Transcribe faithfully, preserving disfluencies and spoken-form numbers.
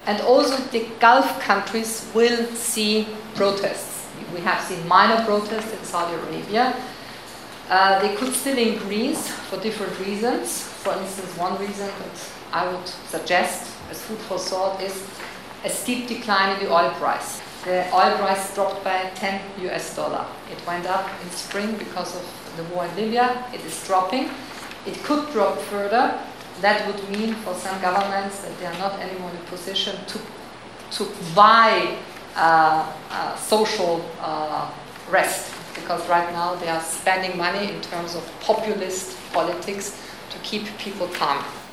And also the Gulf countries will see protests. We have seen minor protests in Saudi Arabia. Uh, they could still increase for different reasons. For instance, one reason that I would suggest as food for thought is a steep decline in the oil price. The oil price dropped by ten U S dollar. It went up in spring because of the war in Libya. It is dropping. It could drop further. That would mean for some governments that they are not anymore in a position to, to buy uh, uh, social uh, rest, because right now they are spending money in terms of populist politics to keep people calm.